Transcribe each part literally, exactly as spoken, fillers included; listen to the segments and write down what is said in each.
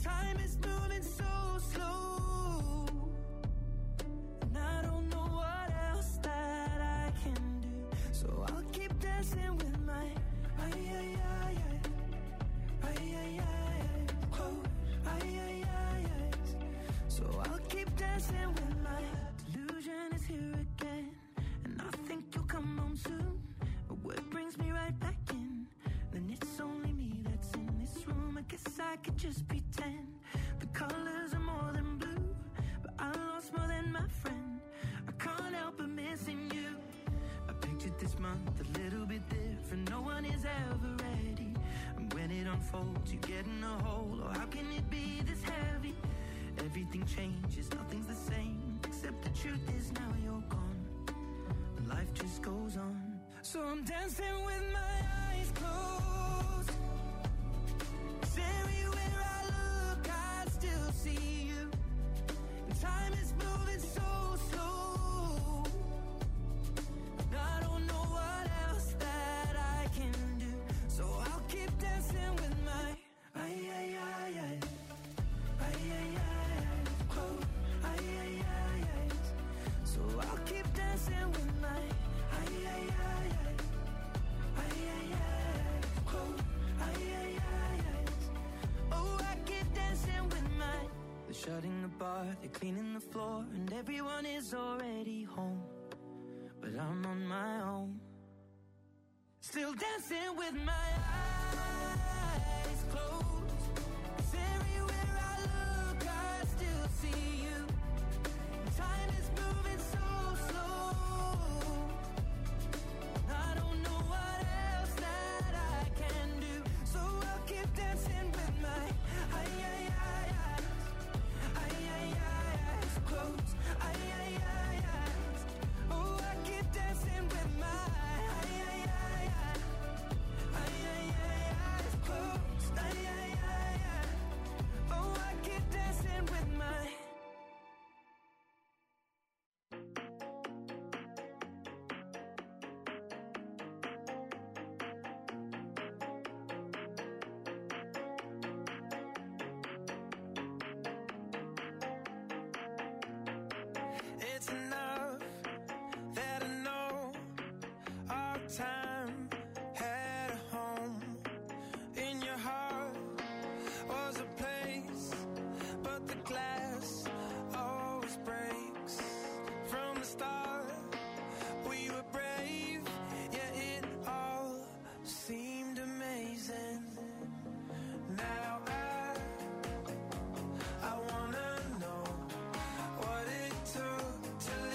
time is moving so slow, and I don't know what else that I can do. So I'll keep dancing with my ay ay ay ay ay ay ay close ay ay ay ay. So I'll keep dancing with my delusion is here again, and I think you'll come home soon. But what brings me right back in? Then it's only me that's in this room. I guess I could just pretend the colors are more than blue, but I lost more than my friend. I can't help but missing you. I pictured this month a little bit different. No one is ever ready, and when it unfolds, you get in a hole. Oh, how can it be this heavy? Everything changes, nothing's the same, except the truth is now you're gone, and life just goes on. So I'm dancing with my eyes closed, 'cause everywhere I look I still see you. And time is moving so slow, and I don't know what else that I can do. So I'll keep dancing with my ay ay ay ay ay ay ay close ay ay ay ay. So I'll keep dancing with my ay ay ay ay ay ay ay close ay ay ay ay. Oh, I keep dancing with my. They're shutting the bar, they're cleaning the floor, and everyone is already home, but I'm on my own, still dancing with my eyes closed. 'Cause everywhere I look I still see you. Time is moving so slow, I don't know what else that I can do. So I'll keep dancing with my ay ay ay eyes ay ay ay eyes closed ay ay ay eyes. Oh, I keep dancing with my ay ay ay ay ay ay ay eyes closed ay ay ay ay. Oh, I keep dancing with my. It's enough that I know our time had a home. In your heart was a place, but the glass always breaks. From the start, we were brave, yet it all seemed amazing. Now I, I wanna know what it took to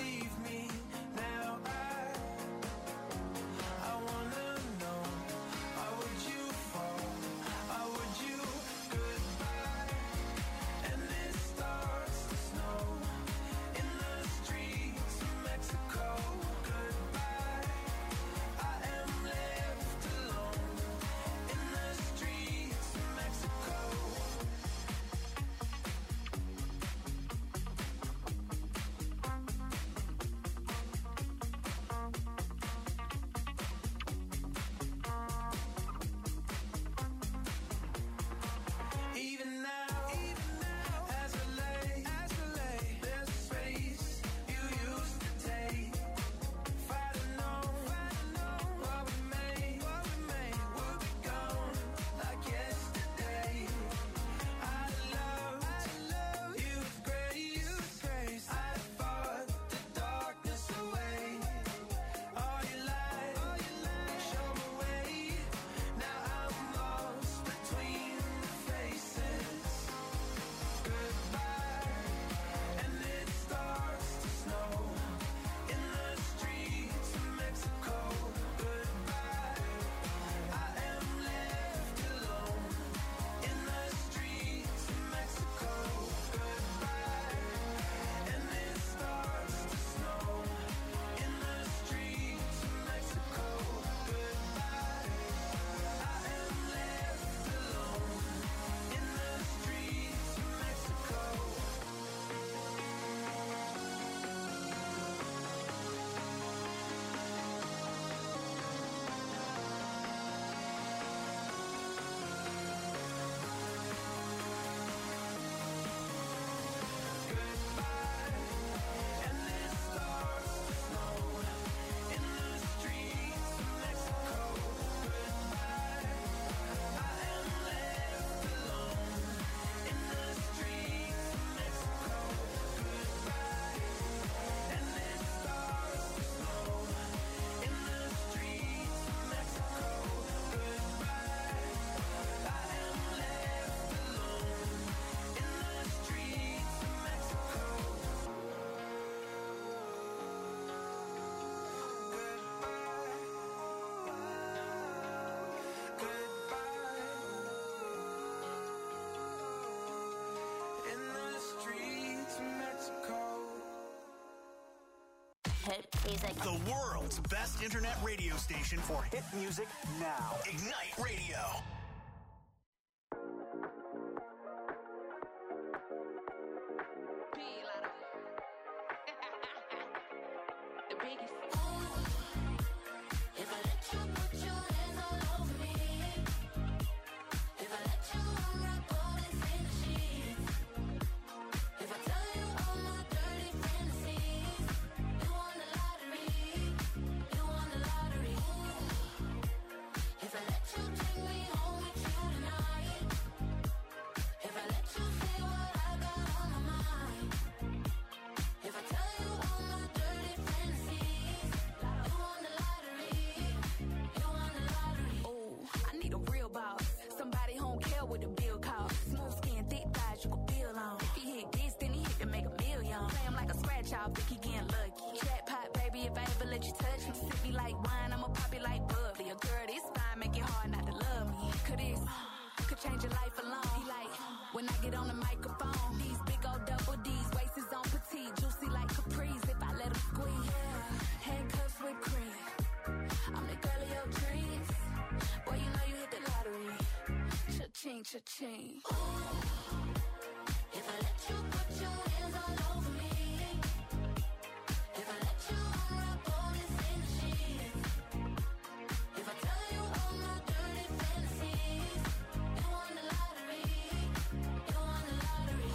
good music. The world's best internet radio station for hit music now. Ignite Radio. The biggest. If I let you put your hands all over me, if I let you unwrap bullets in the sheets, if I tell you all my dirty fantasies, you won the lottery, you won the lottery. If I let you take me home with you tonight, if I let you say what I got on my mind, if I tell you all my dirty fantasies, you won the lottery, you won the lottery. Oh, I need a real boss. Somebody who don't care what the bill costs. Smooth skin, thick thighs, you can feel on. If he hit this, then he hit to make a million. Play him like a scratch off, think he getting lucky. Jackpot, baby, if I ever let you touch me. Sip me like wine, I'ma pop it like bubbly. A girl this fine, make it hard not to love me. Could this, could change your life alone. He like, when I get on the microphone. These big old double D's, waist is on petite. Juicy like Capri's, if I let him squeeze. Handcuffs with cream. I'm the girl of your dreams. Boy, you know you hit the lottery. Cha-ching, cha-ching. If I let you put your hands all over me, if I let you unwrap bullets in the sheets, if I tell you all my dirty fantasies, you won the lottery, you won the lottery.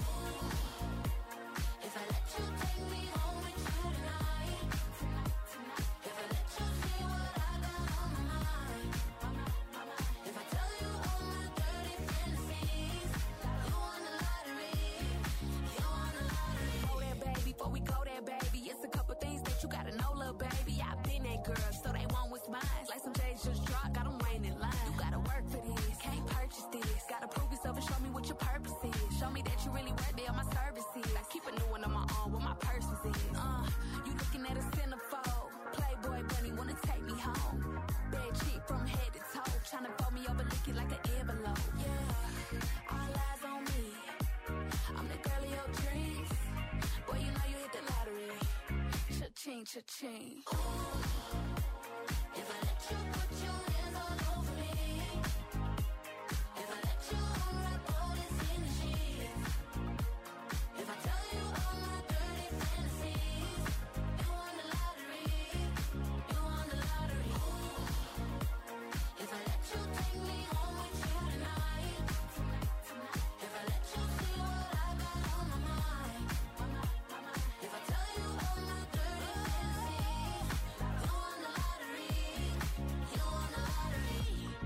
If I let you take me home with you tonight, if I let you see what I got on my mind, if I tell you all my dirty fantasies, you won the lottery, you won the lottery. Go there, baby, before we go there, baby. It's a couple things that you gotta know, little baby. I've been that girl, so they want what's mine. Like some J's just dropped, got them waiting in line. You gotta work for this, can't purchase this. Gotta prove yourself and show me what your purpose is. Show me that you really worth it on my services. I keep a new one on my own, what my purpose is. Uh, you looking at a centerfold. Playboy bunny wanna take me home. Bad chick from head to toe, tryna fold me over, lick it like an envelope. Yeah, all eyes on me. I'm the girl of your dreams. Boy, you know you hit the lottery. Cha-ching, cha-ching. If I let you put your hands all over me, if I let you unwrap bullets in the sheets, if I tell you all my dirty fantasies, you won the lottery, you won the lottery. If I let you take me home with you tonight, if I let you see what I got on my mind, if I tell you all my dirty fantasies, you won the lottery, you won the lottery.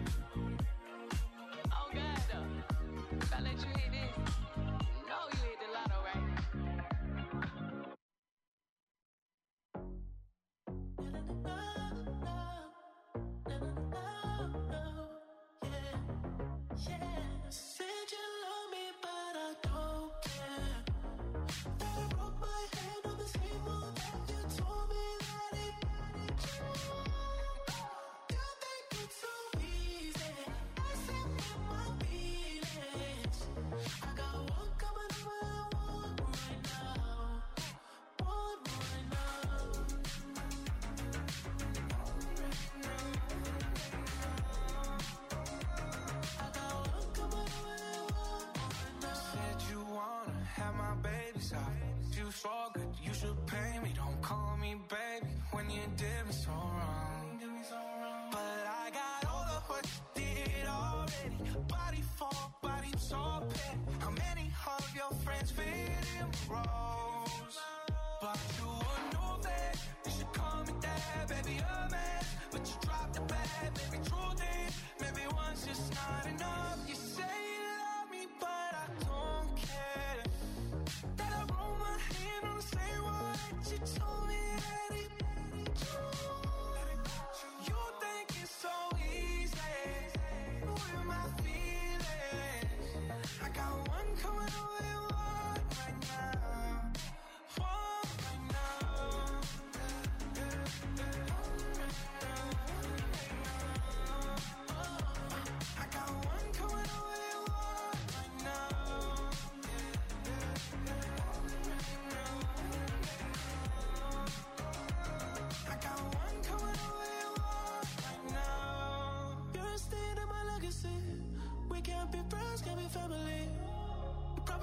Oh, God, though. If I let you hit this, you know you hit the lotto, right? Said you love me, but I don't care. That I broke my hand on the table that you told me that it mattered you. You think it's so easy. I said with my feelings. I got one coming over, one right now. One right now. I got one coming over, one right now. Said you wanna have my baby side. You so good, you should pay me. Don't call me baby when you did me so wrong. But I got all of what you did already. Body for body, so petty. How many of your friends fit in roles? But you would know that you should call me dad, baby, a man. But you dropped the bag, maybe truth is, maybe one's just not enough. You say you love me, but I don't care. That I roll my hand on the same one that you told me that it mattered you. You think it's so easy with my feelings. I got one coming over and one right now.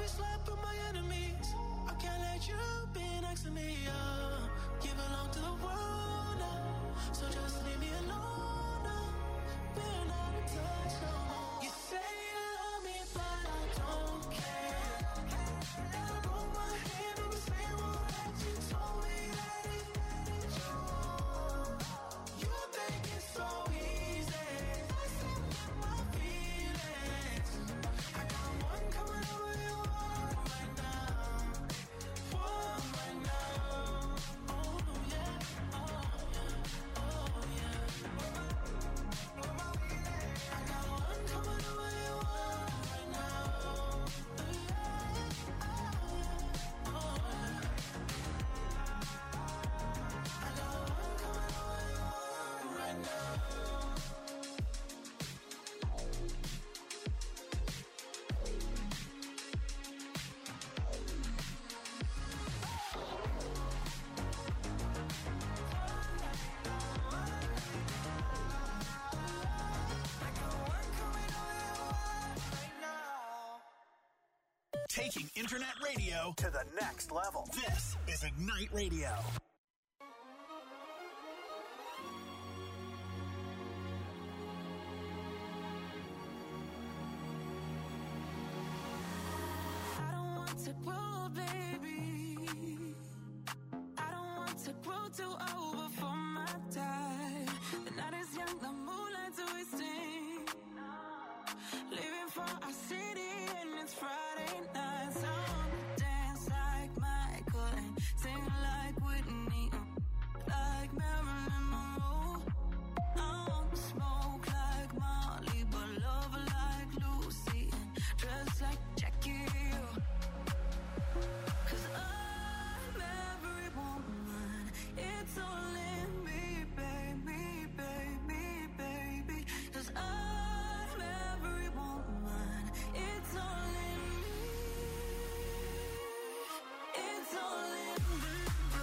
be slapping my enemies. I can't let you be next to me. Uh, you belong to the world now, so just leave me alone now. We're not in touch no more. You say you love me, but I don't care. Never put my hand on the same wall that you told me that it ain't true. You think it's so easy. I see my feelings. I got one coming over your wall right now. One right now. Oh yeah, oh yeah, oh yeah. I got one coming over your wall right now. Yeah, oh yeah. I got one coming over your wall right now. Taking internet radio to the next level. This is Ignite Radio. I don't want to grow, baby. I don't want to grow too old before my time. The night is young, the moonlight's twisting. Leaving for our city and it's Friday night. So I wanna dance like Michael and sing like Whitney, like Marilyn Monroe. I wanna smoke like Molly, but love like Lucy and dress like Jackie. 'Cause I'm every woman, it's all in me, baby, baby, baby. 'Cause I'm every woman, it's all in me, it's all in me.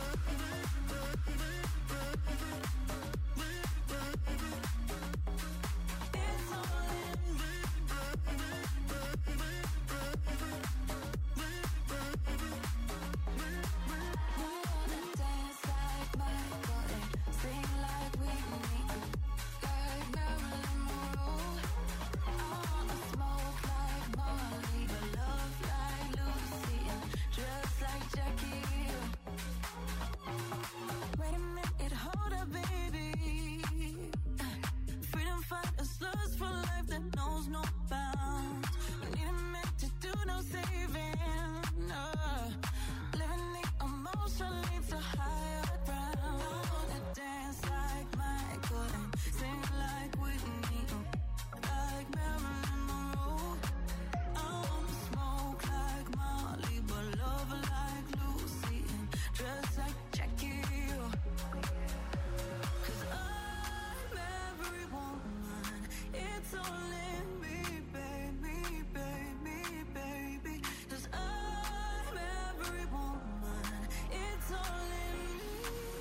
It's all in me. I wanna dance like Michael and sing like Whitney, like Marilyn Monroe. I wanna smoke like Molly, but love like Lucy and dress like Jackie. Wait a minute, hold up, baby. Freedom fighters, lust for life that knows no bounds. We need a man to do no saving. Uh, living the emotion leads to higher ground. I wanna dance like Michael and sing like Whitney, like Marilyn Monroe. I wanna smoke like Molly, but love like Lucy and dress like Jackie. 'Cause I'm every woman, it's all in me, baby, baby, baby. 'Cause I'm every woman, it's all in me,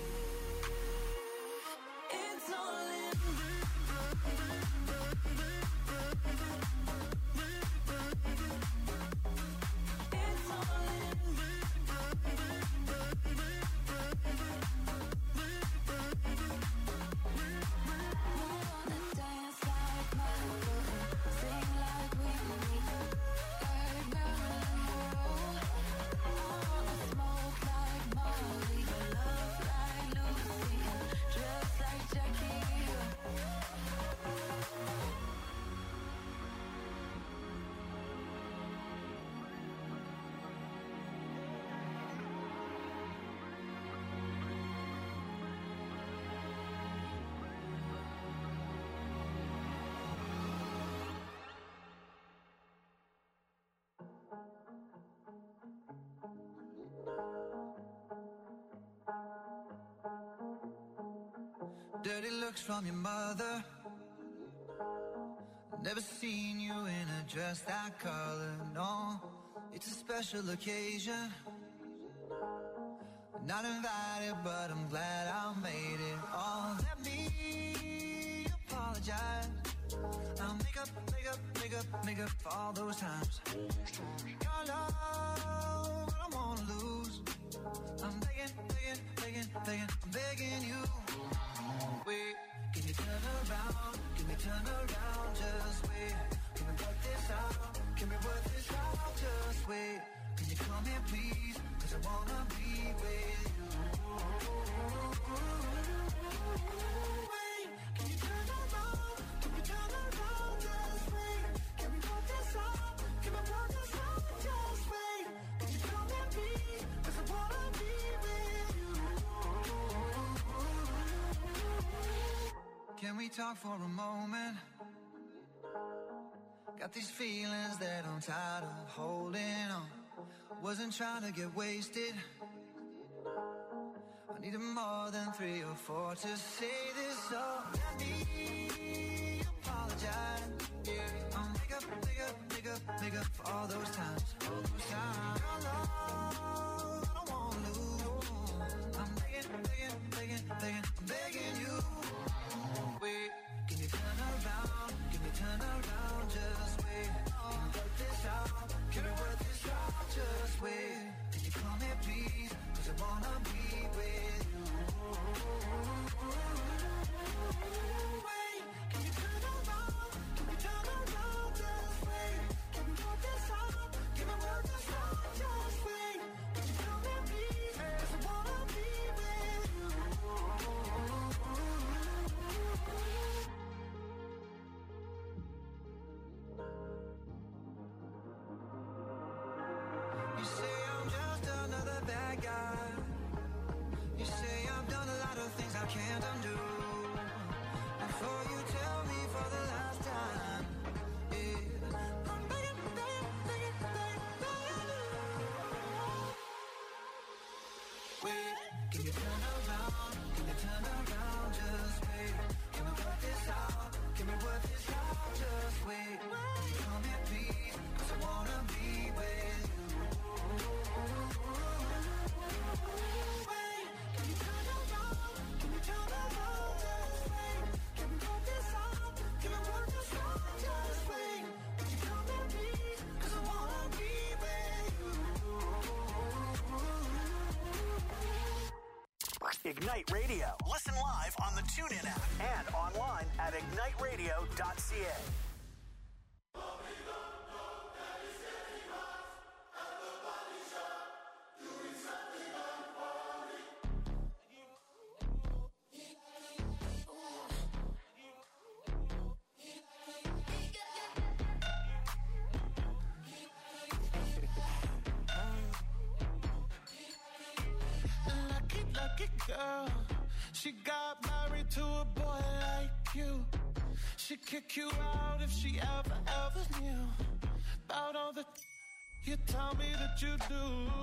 it's all in me. It's all in me. I wanna dance like Michael and sing like Whitney, like Marilyn Monroe. I wanna smoke like Molly, but love like Lucy and dress like Jackie. Dirty looks from your mother. Never seen you in a dress that color, no. It's a special occasion. Not invited, but I'm glad I made it. Oh, let me apologize. I'll make up, make up, make up, make up for all those times. Your love, I don't wanna lose. I'm begging, begging, begging, begging, I'm begging you. Wait, can you turn around? Can we turn around? Just wait. Can we work this out? Can we work this out? Just wait. Can you come here, please? Cause I wanna be with you. Wait, can you turn around? Can we turn around? Just wait. Can we work this out? Can we work this out? Just wait. Can you come here, please? Cause I wanna be with you. Can we talk for a moment? Got these feelings that I'm tired of holding on. Wasn't trying to get wasted. I needed more than three or four to say this, so let me apologize. Yeah, I'll make up, make up, make up, make up for all those times. All those times. Your love, I don't wanna lose. I'm begging, begging, begging, begging, I'm begging you. Wait, can you turn around? Can you turn around? Just wait. Can we work this out? Can we work this out? Just wait. Can you come here, please? Cause I wanna be with you. Wait, can you turn around? Can we turn around? Just wait. Can we work this out? Can we work this out? Just wait. Can you come here, please? Cause I wanna be with you. You say I'm just another bad guy. You say I've done a lot of things I can't undo. Before you tell me for the last time, yeah, I'm begging, begging, begging, begging, begging you. Wait, can you turn around? Can you turn around? Just wait. Can we work this out? Can we work this out? Just wait. Can you come here, please? Cause I wanna be with you. Wait, can you turn around? Can you turn around? Just wait. Can we work this out? Can we work this out? Just wait. Can you come here, please? Cause I wanna be with you. Ignite Radio. Listen live on the TuneIn app and online at ignite radio dot c a. Lucky, lucky girl. She got married to a boy like you. She'd kick you out if she ever, ever knew about all the you tell me that you do.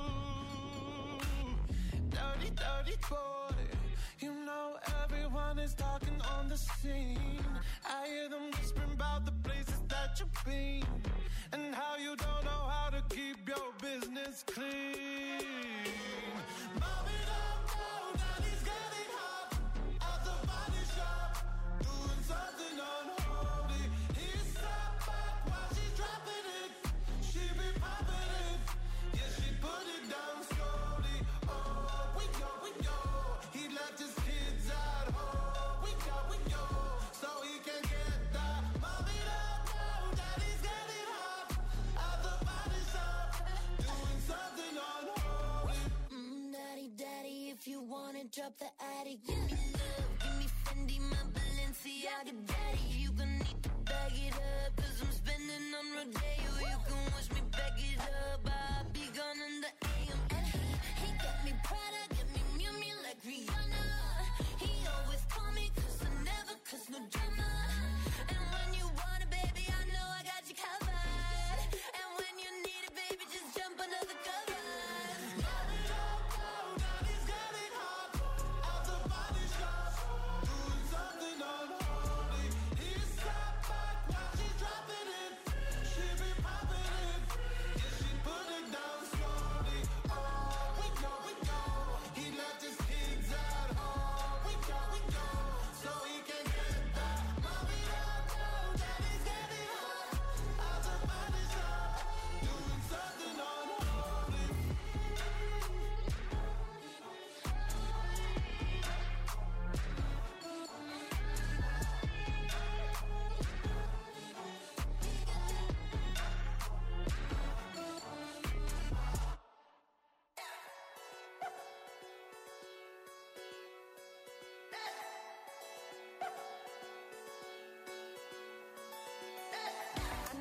Dirty, dirty boy. You know everyone is talking on the scene. I hear them whispering about the places that you've been and how you don't know how to keep your business clean. Mommy don't know that he's getting hot at the body shop, doing something unholy. He sat back while she's dropping it. She be popping it, yeah, she put it down slowly. Oh, we know, we know, he left his kids at home. We know, we know, so he can get that. Mommy don't know that he's getting hot at the body shop, doing something unholy. Mm, daddy, daddy, if you wanna drop the attic, give me love, give me Fendi, my Balenciaga, daddy. You gonna need to bag it up, cause I'm spending on Rodeo. You can watch me back it up, I'll be gone in the A M. And he, he got me Prada, got me Miu Miu like Rihanna. He always call me cause I never cause no drama. And when you want it, baby, I know I got you covered. And when you need it, baby, just jump under the covers. Mommy don't know that he's getting hot at the body shop, doing something unholy. He sat back while she's driving.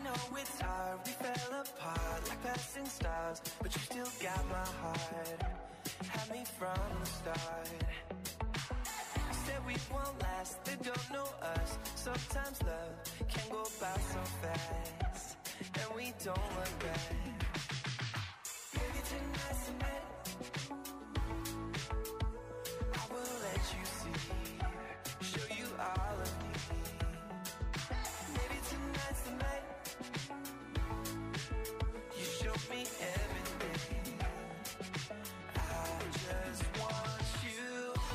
know it's hard, we fell apart like passing stars, but you still got my heart. Had me from the start. You said we won't last, they don't know us. Sometimes love can go by so fast, and we don't look back. Maybe tonight's the night I will let you see, show you all of me. Maybe tonight's the night you show me everything. I just want you.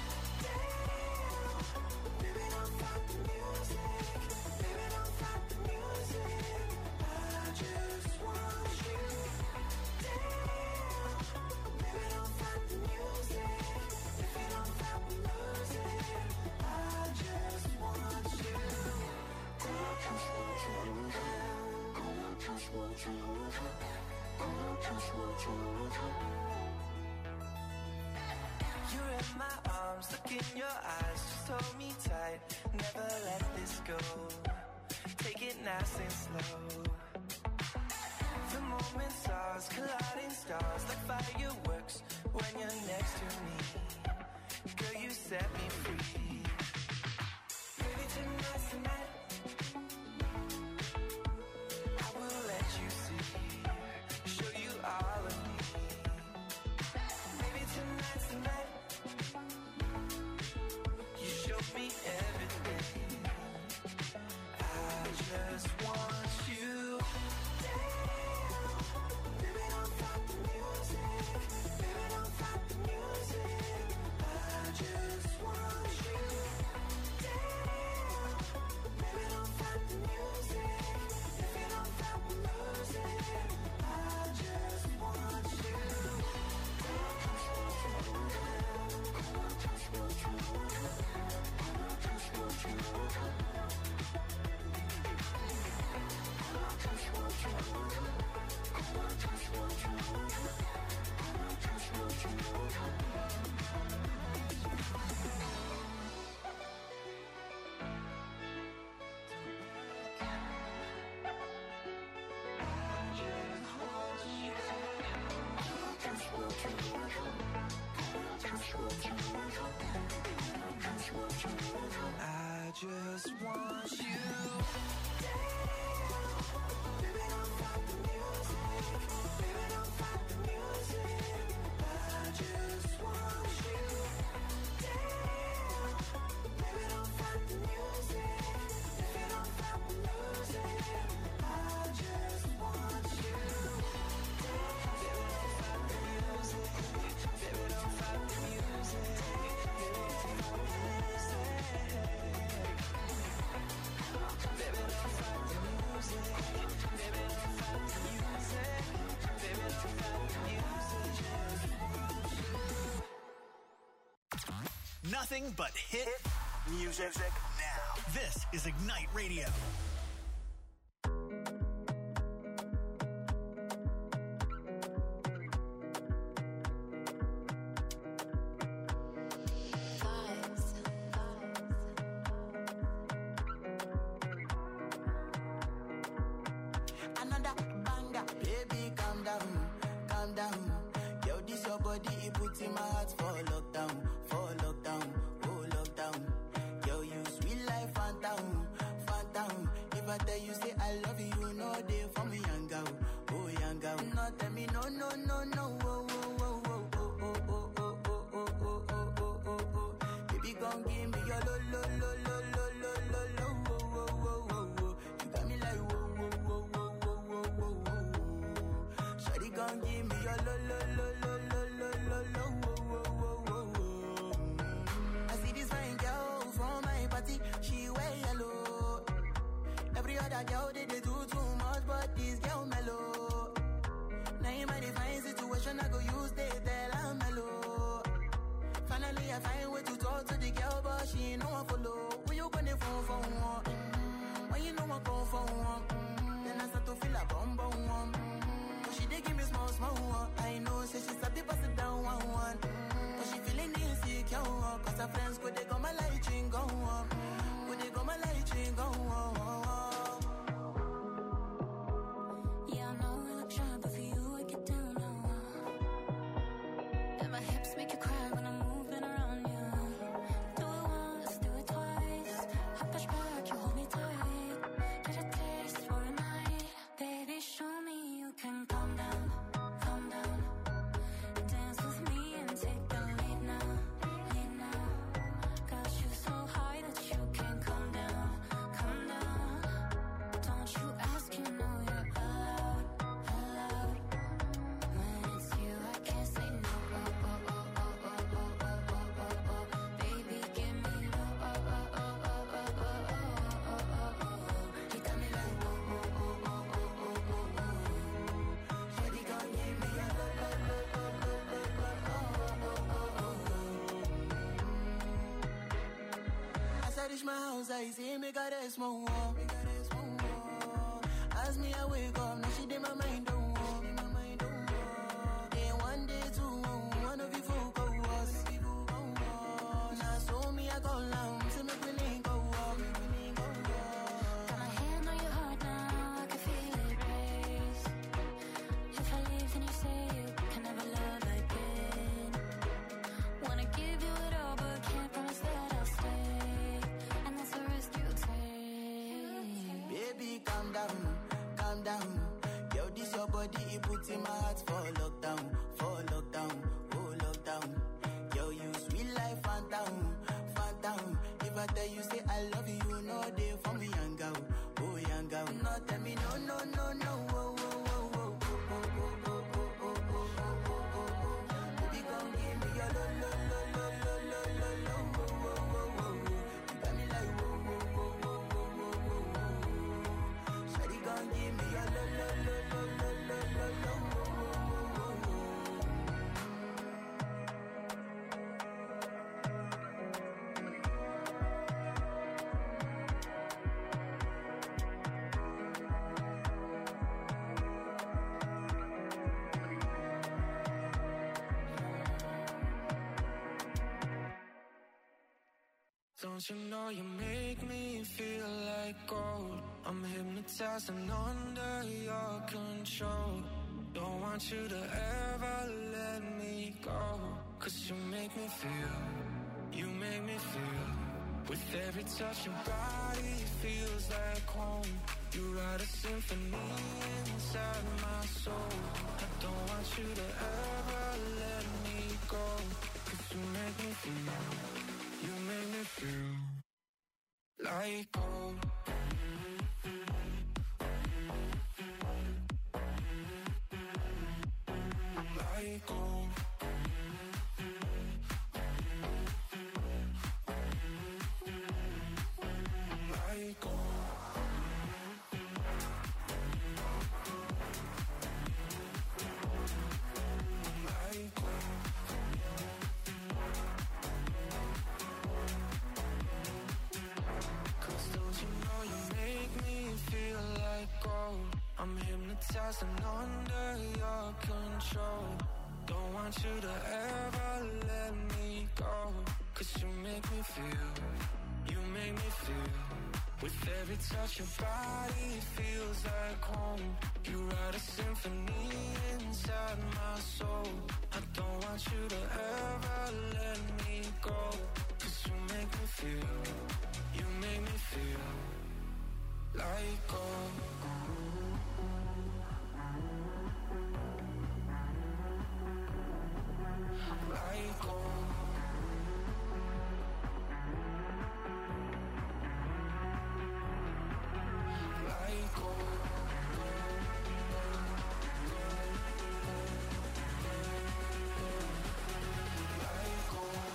Damn, baby, don't stop the music. Baby, don't stop the music. I just want you. Damn, baby, don't stop the music. If you don't stop the music, I just want you. I just want you. I just want you. I just want you. You're in my arms, look in your eyes, just hold me tight, never let this go. Take it nice and slow. The moment's ours, colliding stars like fireworks when you're next to me. Girl, you set me free. Maybe tonight's the night I will let you see, show you all of me. Maybe tonight's the night you show me everything. I just want you. Damn, baby, don't stop the music. Baby, don't stop the music. I just want you. Damn, baby, don't stop the music. If you don't stop the music, I just want you. I just want you. Damn, baby, don't stop the music. Baby, don't stop the music. I just want you. Damn, baby, don't stop the music. If you don't stop the music, I just want you. Baby, don't stop the music. Baby, don't stop the music. Nothing but hit music now. This is Ignite Radio. Another banger, baby, calm down, calm down. Yo, this your body, it puts in my heart for lockdown, for lockdown, oh lockdown. Yo, you sweet life, phantom, phantom. If I tell you say I love you, you know they for me, young girl, oh young girl. No, tell me no, no, no, no, oh, oh, oh, oh, oh, oh, oh, oh, oh, oh, oh, oh, oh, oh. Baby, gon' give me your lo, lo, lo, lo, lo, lo, lo, lo, oh, oh, oh, oh, oh. You got me like whoa, whoa, whoa, whoa, whoa, whoa, whoa, whoa. Shawty gon' give me your lo, lo, lo, lo, lo, lo, lo, lo, whoa, whoa, whoa, whoa. I see this fine girl from my party, she wear yellow. Every other girl they, they do too much, but this girl mellow. Now in my divine situation, I go use they tell I'm mellow. Finally, I find way to talk to the girl, but she ain't no one follow. When you gonna phone for one? Mm-hmm. When you know I go for one? Mm-hmm. Then I start to feel a bum bum one. Mm-hmm. But she dey give me small small one. I know, say she's a bit pass it down one one. Mm-hmm. But she feeling insecure, cause her friends go they go my light ring go on. Go they go my light ring go on. reach my house, I see me got a small wall. As me, I wake up, now she did my mind don't walk. Then one day, two, one of you folk go us. Now so me, I go long, so me we link go walk. Got my hand on your heart now, I can feel it race. If I leave, then you say you can never love again. Wanna give you it all, but can't promise that I'll stay. And that's the risk you take. Baby, calm down, calm down. Yo, this your body, it puts in my heart for lockdown, for lockdown, oh lockdown. Yo, you sweet life, phantom, phantom. If I tell you, say I love you, no day for me, young girl, oh young girl. No, tell me, no, no, no, no, oh, oh, oh, oh, oh, oh, oh, oh, oh, oh, oh, oh, oh. Baby, come give me your lo, lo, lo, lo, lo, lo, lo, lo, oh, oh, oh, oh. You got me like, oh, oh, oh, oh, oh, oh, oh, oh. Shawty, come give me your lo, lo, lo, lo, lo, lo, lo, lo, oh, oh, oh, oh, oh. Don't you know you make me feel like gold? I'm hypnotized and under your control. Don't want you to ever let me go. Cause you make me feel, you make me feel. With every touch your body feels like home. You write a symphony inside my soul. I don't want you to ever let me go. Cause you make me feel, you make me feel like gold. Like gold. Like gold. Like gold. I'm hypnotized and under your control. Don't want you to ever let me go. Cause you make me feel, you make me feel. With every touch your body feels like home. You write a symphony inside my soul. I don't want you to ever let me go. Cause you make me feel, you make me feel like gold. Like gold. Like gold. Like gold.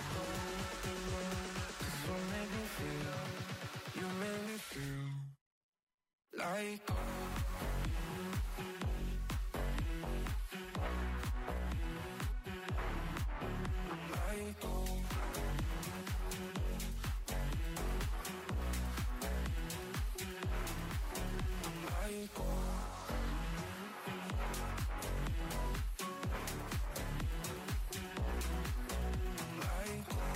Cause you make me feel, you make me feel like gold. Like gold. Like gold. Like gold.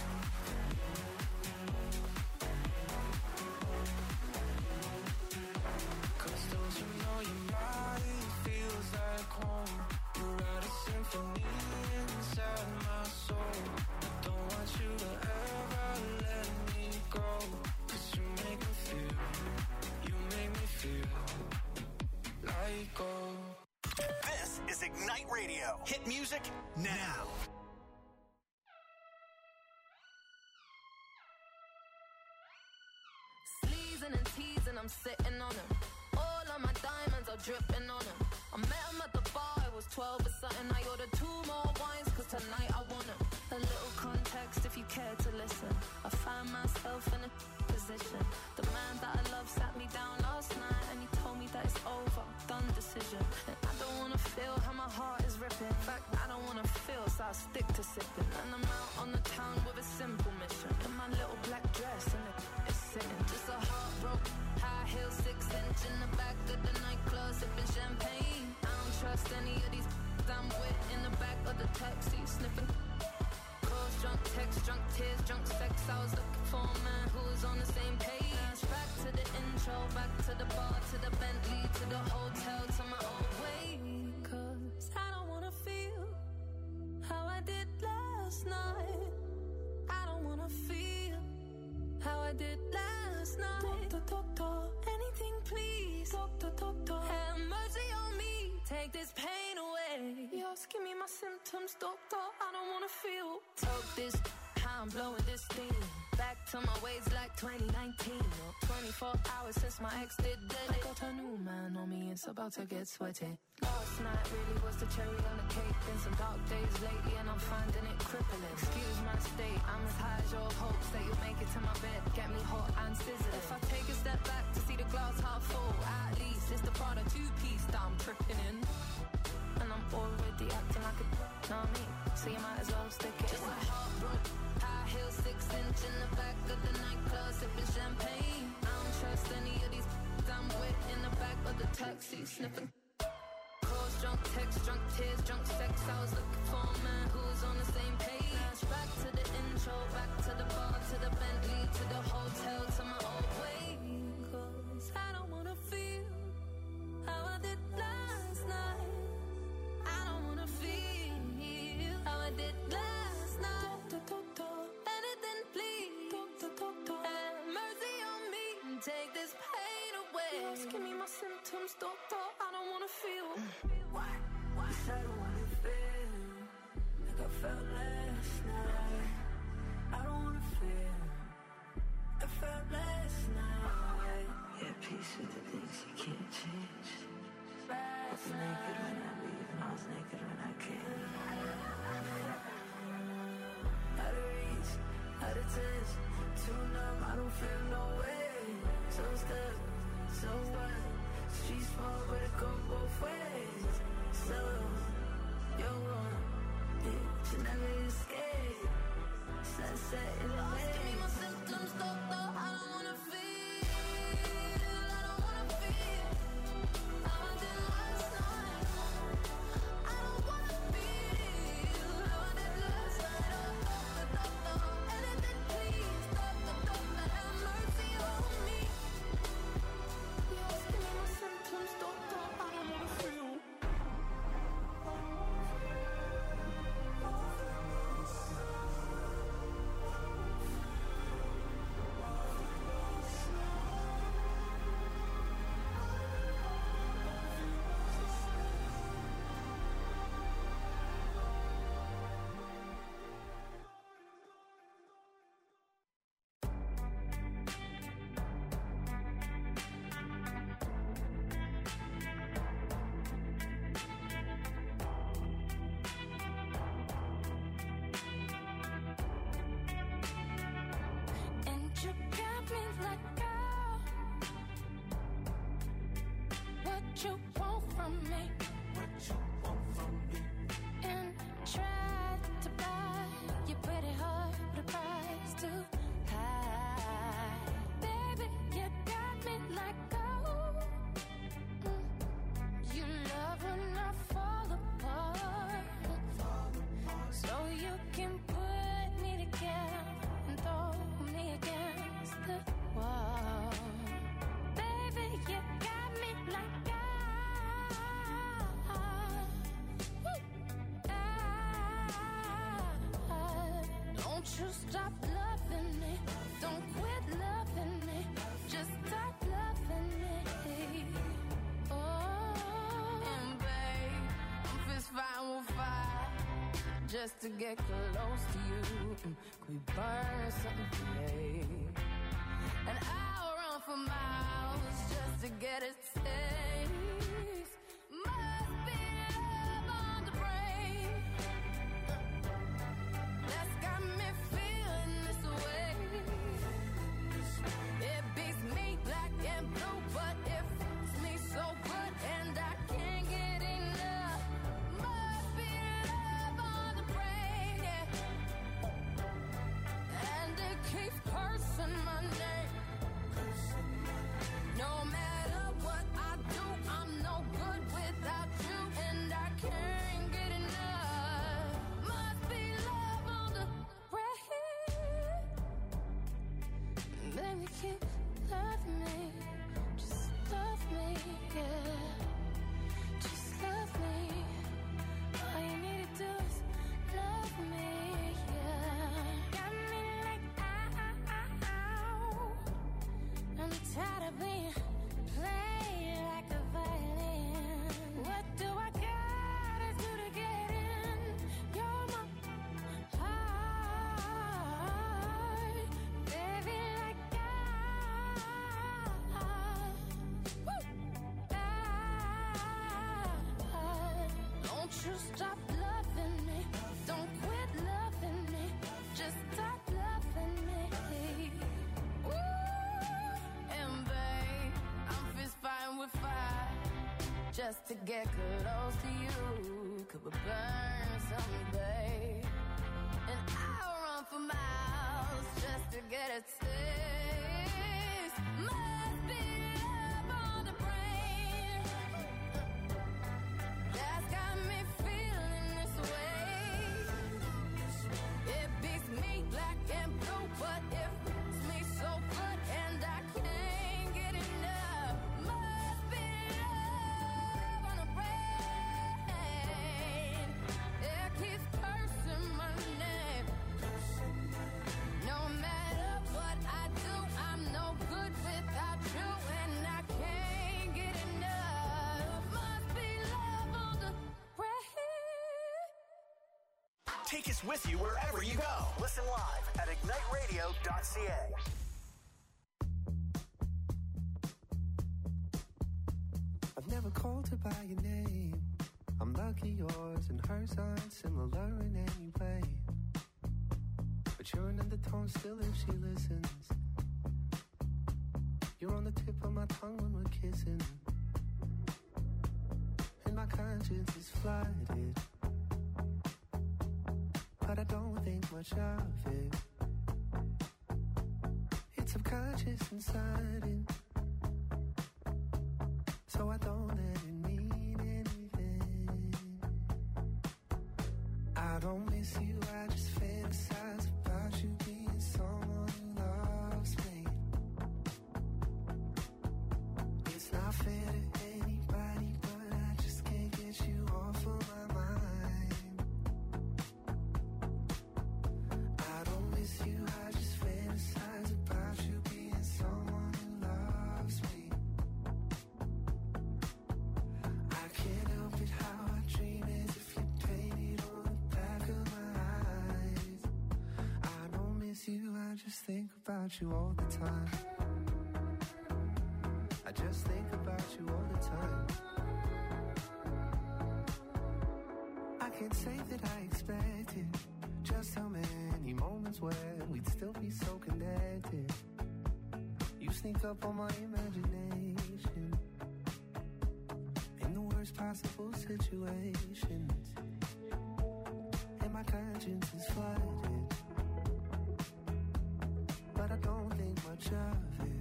Cause don't you know your body feels like home. You write a symphony inside my soul. I don't want you to ever let me go. Cause you make me feel, you make me feel like gold. This is Ignite Radio. Hit music now. Sleezing and teasing, I'm sitting on him. All of my diamonds are dripping on him. I met him at the bar, it was twelve or something. I ordered two more wines, cause tonight I want him. A little context if you care to listen. I find myself in a position. The man that I love sat me down last night and he told me that it's over, done decision. And I don't wanna feel how my heart is ripping. In fact, I don't wanna wanna feel, so I stick to sipping. And I'm out on the town with a simple mission. In my little black dress and it's sitting. Just a heartbroken, high heel, six inch in the back of the nightclub, sipping champagne. I don't trust any of these I'm with in the back of the taxi, sniffing. Calls, drunk text, drunk tears, drunk sex. I was looking for a man who was on the same page. Back to the intro, back to the bar, to the Bentley, to the hotel, to my old way. Cause I don't wanna feel how I did last night. I don't wanna feel how I did last night. Doctor, doctor, anything please. Doctor, doctor, have mercy on me. Take this pain away. You're asking me my symptoms, doctor. I don't wanna feel. Talk this, how I'm blowing this steam. Back to my ways like twenty nineteen. Or twenty-four hours since my ex did dead. I got a new man on me, it's about to get sweaty. Last night really was the cherry on the cake. Been some dark days lately and I'm finding it crippling. Excuse my state, I'm as high as your hopes that you'll make it to my bed. Get me hot and sizzling. If I take a step back to see the glass half full, at least it's the part of two-piece that I'm tripping in. And I'm already acting like a know what I mean? So you might as well stick it. Just a heartbroken, high heel, six inch in the back of the nightclub, sipping champagne. I don't trust any of these I'm with in the back of the taxi, sniffing. Calls, drunk text, drunk tears, drunk sex. I was looking for a man who was on the same page. Back to the intro, back to the bar, to the Bentley, to the hotel, to my old way. Cause I don't wanna feel how I did last night. I don't wanna feel how I did last night. Doctor, doctor, anything please. Doctor, doctor, have mercy on me. Take this pain away. You're asking me my symptoms, doctor. I don't wanna feel. Why? Why? I don't wanna feel like I felt last night. I don't wanna feel I felt last night. Yeah, peace with the things you can't change. Last I was naked when I leave and I was naked when I came. Out of reach, out of touch, too numb, I don't feel no way. So stuck, so what? Street small, but it go both ways. So, you're one, yeah, you never escape. Sunset in the way. Give me my symptoms, doctor, I don't wanna feel. I don't wanna feel how I did last night. I don't wanna feel how I did last night. Oh, doctor, doctor, anything please. Doctor, doctor, have mercy on me. You're asking me my symptoms, doctor, I don't wanna feel. And you got me like, girl, what you want from me? What you want from me? And tried to buy your pretty heart, but the price too high. Baby, you got me like, oh, mm. You love when I fall apart, so you can put me together and throw me against the wall. Baby, you got me like I, don't you stop loving me. Don't quit loving me. Just stop loving me. Oh, and babe, I'm fist fighting with fire just to get close to you. Mm, could we burn something today? And I'll run for miles just to get a taste. Must be love on the brain that's got me feeling this way. It beats me black and blue, but it fits me so good and I can't get enough. Must be love on just to get close to you. Could we burn someday? And I'll run for miles just to get a taste. Must be love on the brain that's got me feeling this way. It beats me black and blue, but it feels me so good, and I can't get enough. Must be love on the brain. It keeps cursing my name. No matter what I do, I'm no good without you, and I can't get enough. Must be love on the brain. Take us with you wherever you go. Listen live at ignite radio dot c a. I've never called her by your name. I'm lucky yours and hers aren't similar in any way. But you're an undertone still if she listens. You're on the tip of my tongue when we're kissing. And my conscience is flooded, but I don't think much of it. It's subconscious and sudden, so I don't let it mean anything. I don't miss you, I just fantasize about you being someone who loves me. It's not fair to anybody, but I just can't get you off of my mind. I don't miss you, I just fantasize about you being someone who loves me. I can't help it how I dream as if you painted on the back of my eyes. I don't miss you, I just think about you all the time. I just think about you all the time. I can't say that I expected just how many moments where we'd still be so connected. You sneak up on my imagination in the worst possible situations, and my conscience is flooded, but I don't think much of it.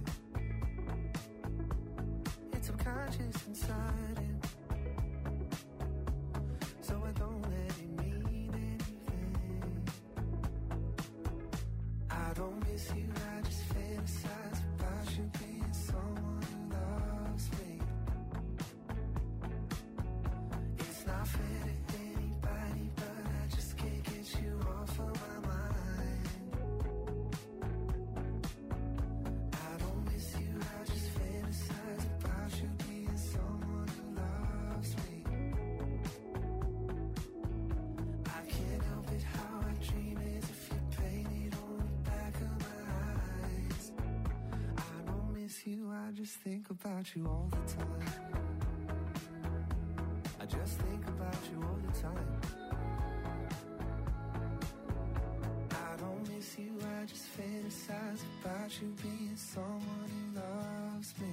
It's subconscious and sudden, so I don't let it mean anything. I don't miss you, I just fantasize about you being someone who loves me. It's not fair to anybody, but I just can't get you off of my mind. I don't miss you, I just fantasize about you being someone who loves me. I can't help it how I dream as if you painted on the back of my eyes. I don't miss you, I just think about you all the time. I just think about you all the time. I don't miss you, I just fantasize about you being someone who loves me.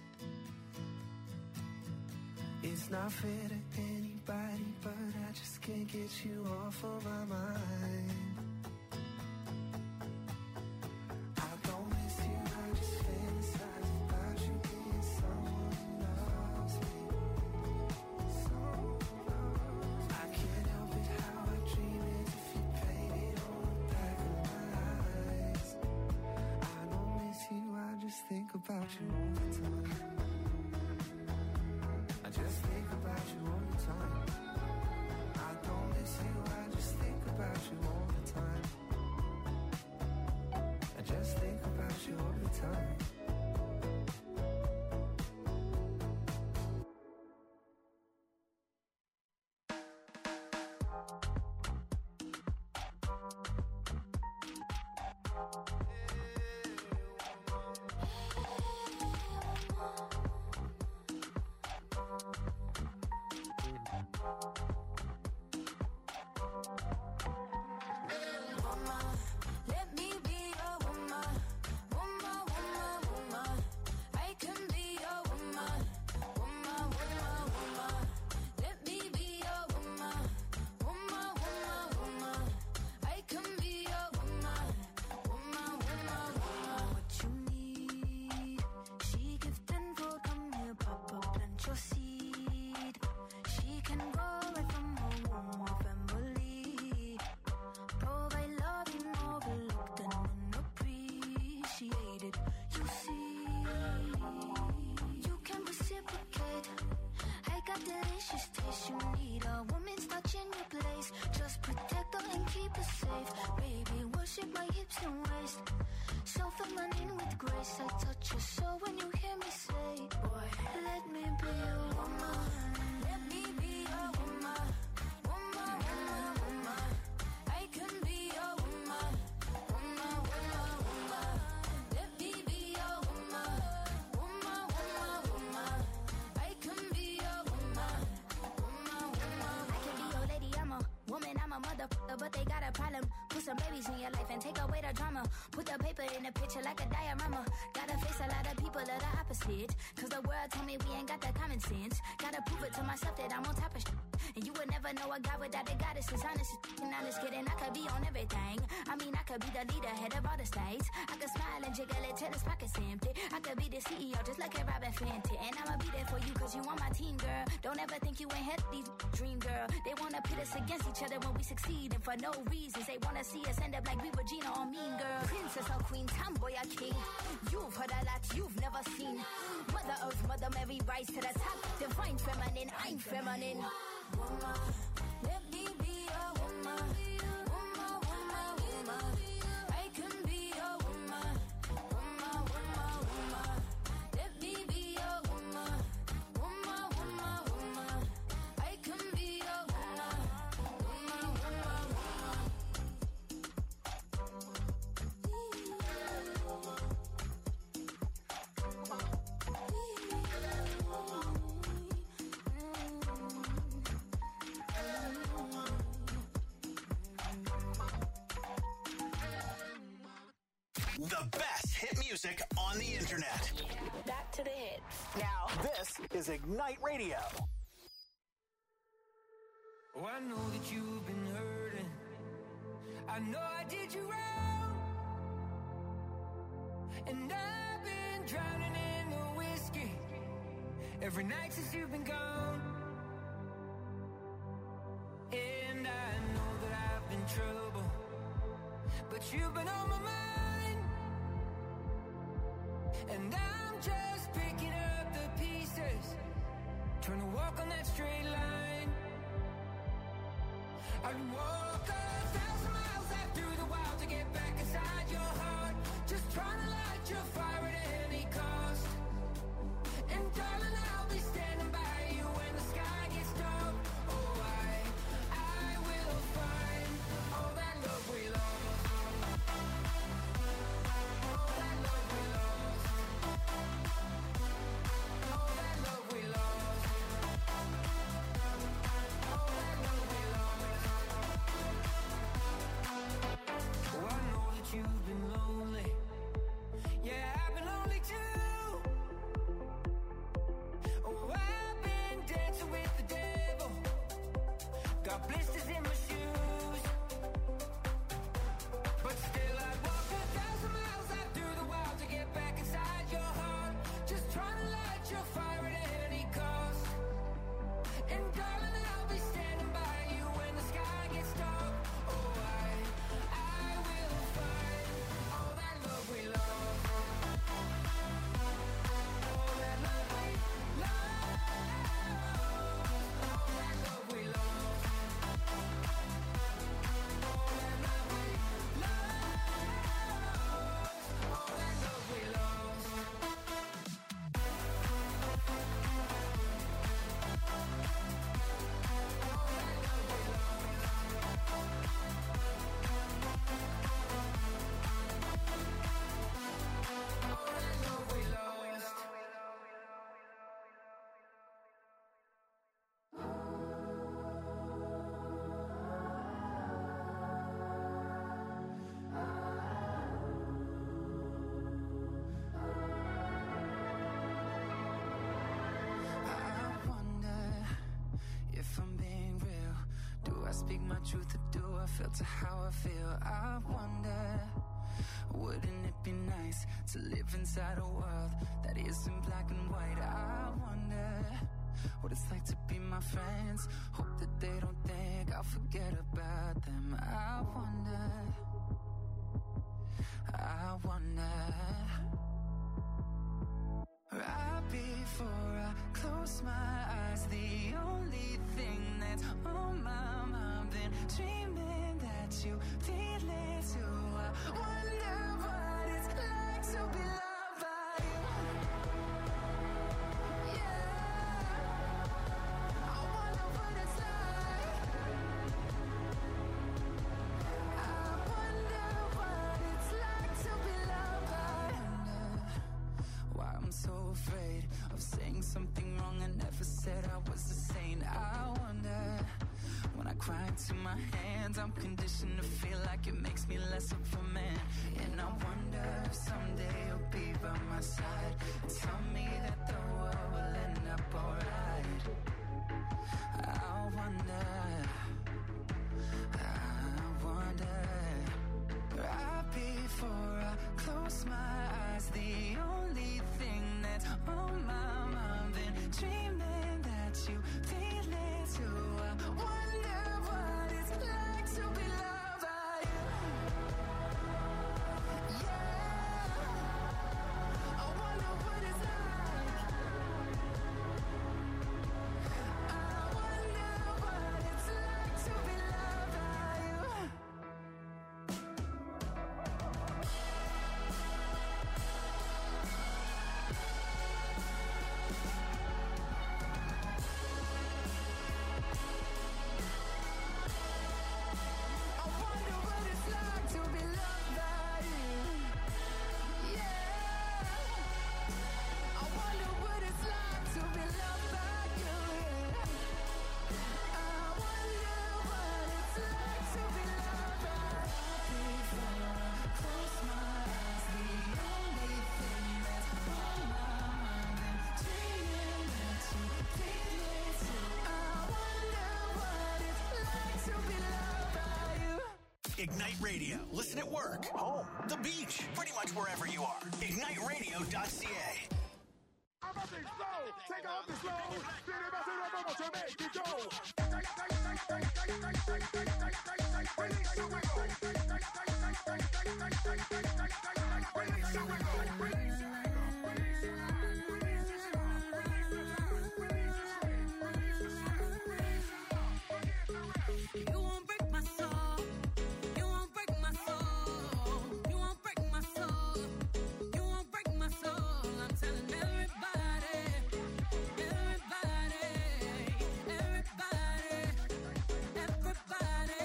It's not fair to anybody, but I just can't get you off of my mind. I don't miss you, I just fantasize about you being someone who loves me. I can't help it how I dream as if you painted on the back of my eyes. I don't miss you, I just think about you all the time. I just think about you all the time. I don't miss you, I just think about you all the time. I just think about you all the time. hips and waist. So feminine with grace. I touch your soul when you hear me say, boy, let me be your woman. Let me be your woman. Woman, woman, woman. I can be your woman. Woman, woman, woman. Let me be your woman. Woman, woman, woman. I can be your woman. Woman, woman. I can be your lady, I'm a woman, I'm a motherfucker, but they got a problem. Put some babies in your life and take away the drama. Put the paper in the picture like a diorama. Gotta face a lot of people that are opposite. Cause the world told me we ain't got the common sense. Gotta prove it to myself that I'm on top of shit. And you would never know a guy without a goddess is honest. And I'm just kidding, I could be on everything. I mean, I could be the leader, head of all the states. I could smile and jiggle it till his pockets empty. I could be the C E O just like a Robin Fenty. And I'ma be there for you cause you on my team, girl. Don't ever think you ain't had these dream, girl. They wanna pit us against each other when we succeed. And for no reasons, they wanna see us end up like we were Gina or Mean Girl. Princess or queen, tomboy or king. You've heard a lot you've never seen. Mother Earth, Mother Mary, rise to the top. Divine feminine, I'm feminine. Woman, let me be a woman. Woman, woman, woman. I can be a woman. Woman, woman, woman. Let me be a woman. Woman, woman, woman. I can be a woman. Woman, woman, woman. The best hit music on the internet. Back to the hits. Now, this is Ignite Radio. Oh, I know that you've been hurting. I know I did you wrong. And I've been drowning in the whiskey every night since you've been gone. And I know that I've been trouble, but you've been on my mind. And I'm just picking up the pieces, trying to walk on that straight line. I'd walk a thousand miles out through the wild to get back inside your heart. Just trying to light your fire at any cost. And darling, I'll be standing by you when the sky gets dark. Oh, I, I will find all that love we lost. All that love we lost. All that love we lost. All that love we lost. Oh, I know that you've been lonely. Yeah, I've been lonely too. Oh, I've been dancing with the devil. Got blisters in my shoes. But still I'd walk a thousand miles out through the wild to get back inside your heart. Just trying to light your fire at any cost. And darling, I'll be standing by you when the sky gets dark. Oh, I, I will find all that love we lost. All that love we lost. All that love we lost. All that love we lost. All that love we lost. All that love we lost. I wonder if I'm being real. Do I speak my truth or do I filter how I feel? I wonder, wouldn't it be nice to live inside a world that isn't black and white? I wonder what it's like to be my friends. Hope that they don't think I'll forget about them. I wonder, I wonder. Right before I close my eyes, the only thing that's on my mind, been dreaming that you feel it too. I to my hands. I'm conditioned to feel like it makes me less of a man. And I wonder if someday you'll be by my side and tell me that the world will end up alright. I wonder, I wonder. Right before I close my eyes, the only thing that's on my mind, been dreaming that you feel it too. I wonder what it's like to be loved by you. Yeah, I wonder what it's like. I wonder what it's like to be loved by you. I wonder what it's like to be loved by you. Yeah. I wonder what it's like to be loved by you. Yeah. I wonder what it's like to be loved by you. Before I close my eyes, the only thing that's on my mind, dreaming that you feel it too. I wonder what it's like to be loved by you. Ignite Radio. Listen at work, home, the beach, pretty much wherever you are. ignite radio dot c a. Take off the slow. To make it go. Release the wiggle. Release the wiggle. You won't break my soul. You won't break my soul. You won't break my soul. You won't break my soul. I'm telling everybody, everybody, everybody, everybody.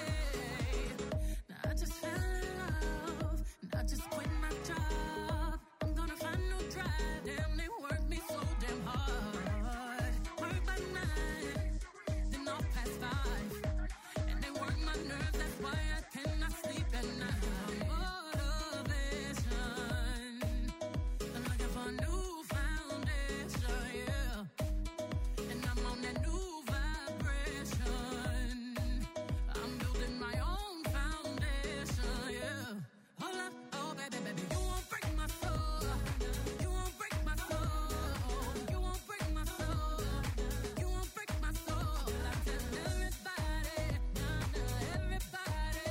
Now I just fell in love, and I just quit my job. I'm gonna find no drive. Damn, they work me so damn hard. Work by nine, then off past five. And they work my nerves, that's why I cannot sleep at night. Motivation, I'm looking for a new foundation, yeah. And I'm on that new vibration. I'm building my own foundation, yeah. Hold up, oh baby, baby, you won't break my soul. You won't break my soul. You won't break my soul. You won't break my soul. I'm telling everybody, nah, nah, everybody,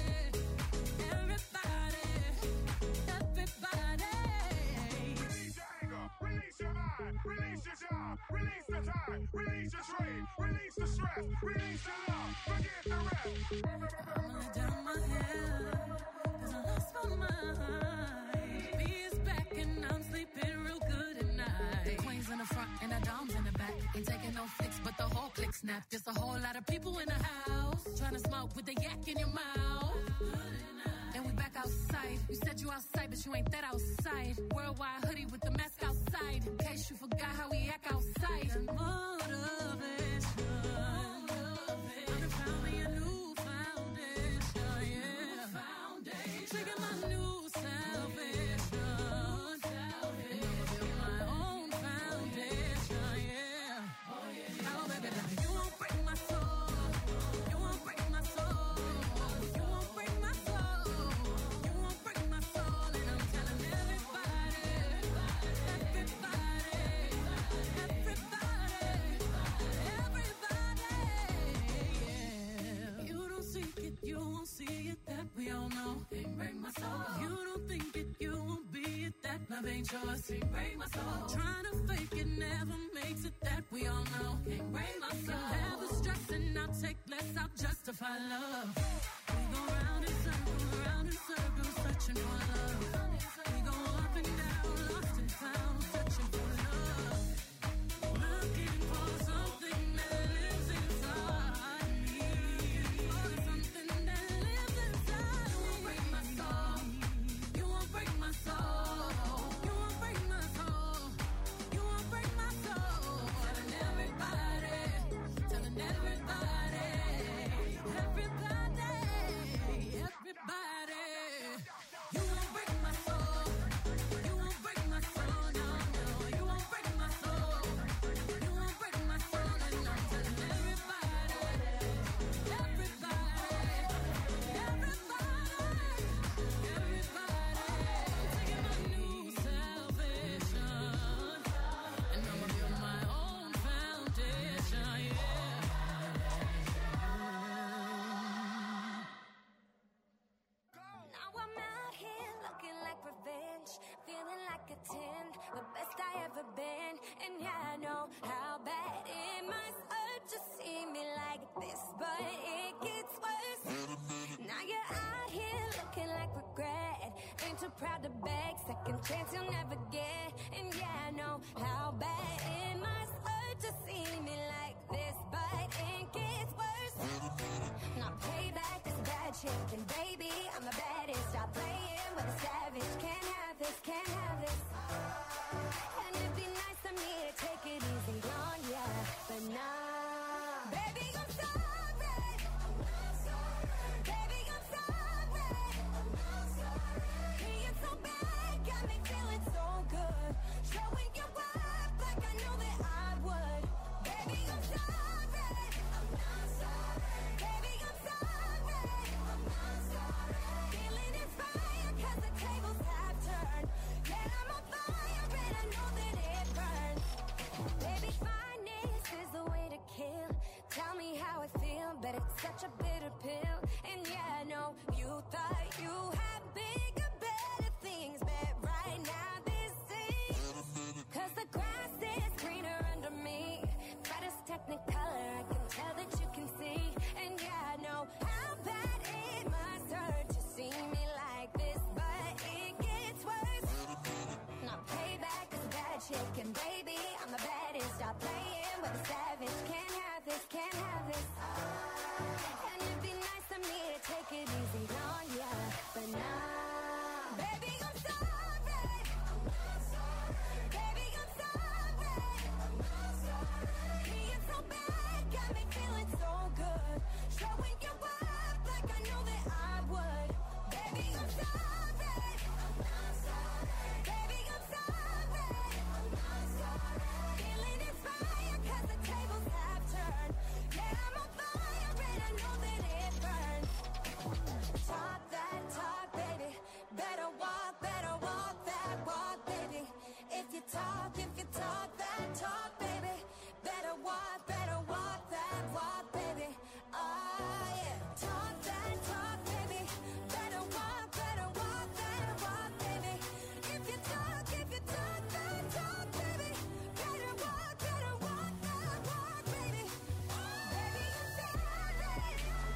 everybody, everybody. Release your anger. Release your mind. Release your job. Release the time. Release your dream. Release the stress. Release your love. Forget the rest. I'ma lay down my head, 'cause I lost my mind. B is back and I'm sleeping real good at night. The queen's in the front and the dom's in the back. Ain't taking no flicks, but the whole click snap. There's a whole lot of people in the house trying to smoke with the yak in your mouth. And we back outside. You said you outside, but you ain't that outside. Worldwide hoodie with the mask outside. In case you forgot how we act outside. Motivation. I done found me a new foundation, yeah. Trigger my new salvation. And I'ma build my own foundation, yeah. Oh, baby, baby, you won't break my soul. You won't break my soul. You won't break my soul. You won't break my soul. And I'm telling everybody, everybody, everybody, everybody, yeah. You don't seek it, you won't see it, that we all know. Can't break my soul. You don't think it, you won't be it, that love ain't yours. Can't break my soul. Trying to fake it never makes it, that we all know. Can't break my soul. Never stressing, I'll take less, I'll justify love. We go round in circles, round in circles, searching for love. We go up and down, lost and found, searching for love. Looking for something that lives inside me. For something that lives inside me. You won't break my soul. You won't break my soul. You won't break my soul. You won't break my soul. Telling everybody, telling everybody, everybody. chick, and baby, I'm the baddest. Stop playing with a savage. Can't have this, can't have this. And it'd be nice of me to take it easy on ya, but nah. Baby, I'm sorry. I'm not sorry. Baby, I'm sorry. I'm not sorry. Being so bad got me feeling so good. Showing you up like I knew that I would. Baby, I'm sorry. I'm not sorry. Baby, I'm sorry. I'm not sorry. Feeling inspired 'cause the tables have turned. Yeah, I'm on fire and I know that it burns. Baby, fineness is the way to kill. Tell me how I feel, but it's such a bitter pill. And yeah, I know you thought you had bigger, better things, but right now this is 'cause the grass is greener under me. Brightest technicolor, I can tell that you can see. And yeah, I know how bad it must hurt to see me like this, but it gets worse. Now payback is a bad chick, and baby, I'm the baddest. Stop playing with a savage. Can't have this, can't have this. And it'd be nice of me to take it easy on ya, but nah. Baby, I'm sorry. I'm not sorry. Baby, I'm sorry. I'm not sorry. Being so bad got me feeling so good. Showing you up like I knew that I would. Baby, I'm sorry. I'm not sorry. Baby, I'm sorry. I'm not sorry. Feeling inspired 'cause the tables have turned. Yeah, I'm on fire and I know that it burns. Talk that talk, baby. Better walk, better walk that walk, baby. If you talk, if you talk that talk, baby. Better walk, better walk that walk, baby. Oh yeah. Talk that talk, baby. Better walk, better walk that walk, baby. If you talk, if you talk that talk, baby. Better walk, better walk that walk, baby. Baby, I'm sorry.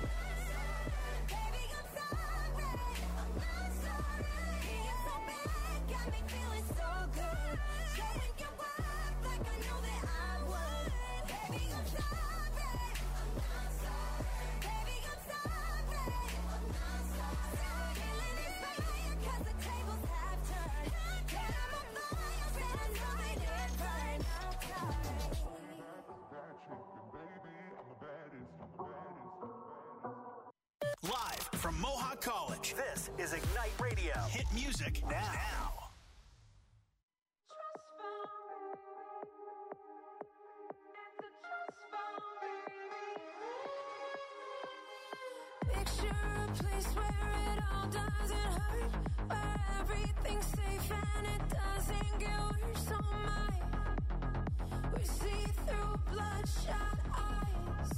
Baby, I'm sorry. I'm not sorry. Being so bad got me feeling so good. Showing you up like I knew that I would. Baby, I'm sorry. I'm not sorry. Baby, I'm sorry. I'm not sorry. Feeling inspired 'cause the tables have turned. Yeah, I'm on fire and I know it is burn. I'm sorry. Live from Mohawk College, this is Ignite Radio. Hit music now. Picture a place where it all doesn't hurt, where everything's safe and it doesn't get worse. Oh my, we see through bloodshot eyes.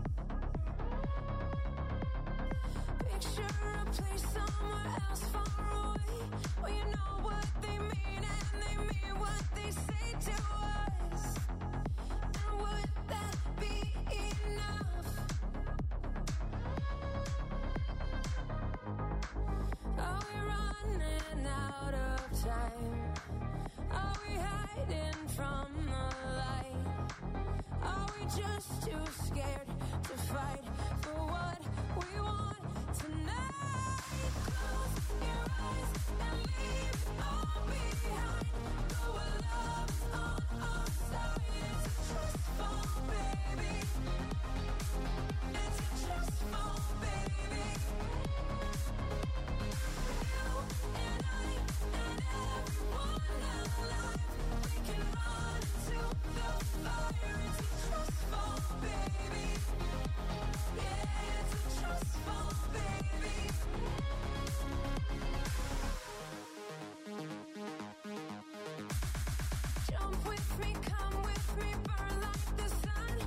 Picture a place somewhere else far away, where you know what they mean and they mean what they say to us.